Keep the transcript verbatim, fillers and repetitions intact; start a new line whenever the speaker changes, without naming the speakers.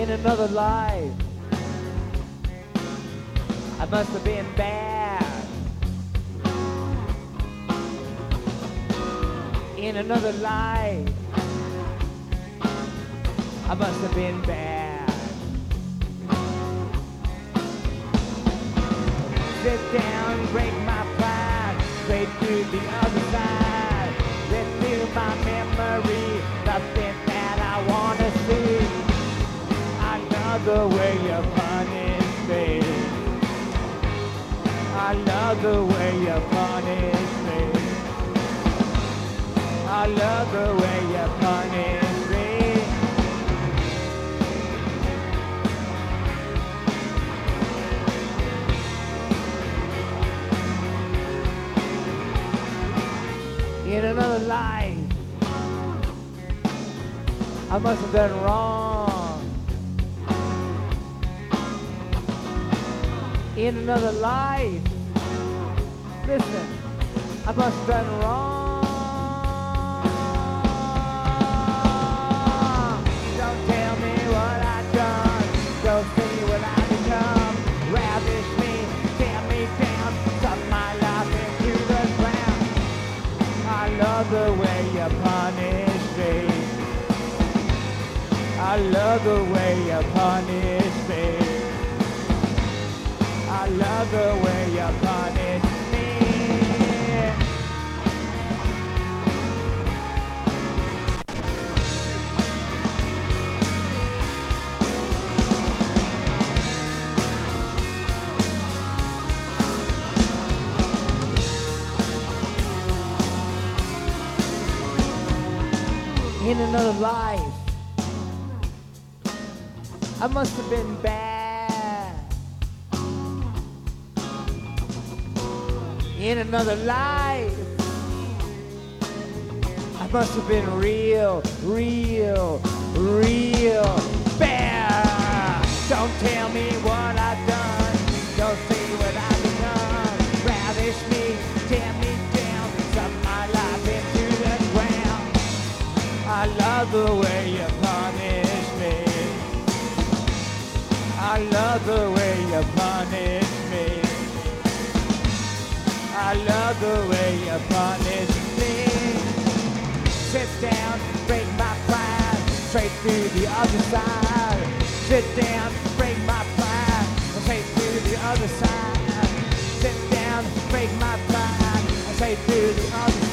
In another life, I must have been bad. In another life, I must have been bad. Sit down, break my pride, straight through the other side. Let through my memory, nothing that I wanna see. Another way you punish me. I love the way you punish me. I love the way you punish me. In another life, I must have done wrong. In another life, listen, I must have done wrong. Don't tell me what I've done, don't see what I've become. Ravish me, tear me down, suck my life into the ground. I love the way you punish me. I love the way you punish me. I love the way you punish me. In another life, I must have been bad. In another life, I must have been real, real, real bad. Don't tell me what I've done, don't see what I've become. Ravish me, tear me down, suck my life into the ground. I love the way you punish me. I love the way you punish me. I love the way you punish me. Sit down, break my pride, straight through the other side. Sit down, break my pride, straight through the other side. Sit down, break my pride, straight through the other side.